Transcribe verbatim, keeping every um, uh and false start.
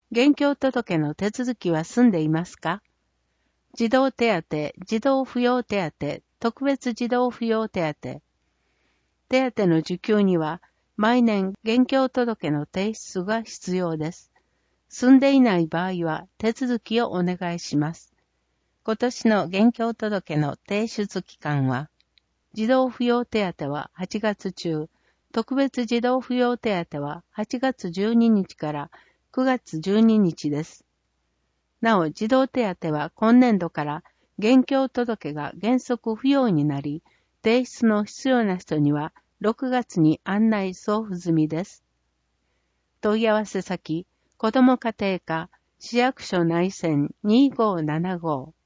現況届の手続きは済んでいますか？児童手当、児童扶養手当、特別児童扶養手当。手当の受給には、毎年現況届の提出が必要です。済んでいない場合は手続きをお願いします。今年の現況届の提出期間は、児童扶養手当ははちがつ中、特別児童扶養手当ははちがつじゅうににちからくがつじゅうににちです。なお、児童手当は今年度から現況届が原則不要になり、提出の必要な人にはろくがつに案内送付済みです。問い合わせ先、子ども家庭課、市役所内線にーごーななご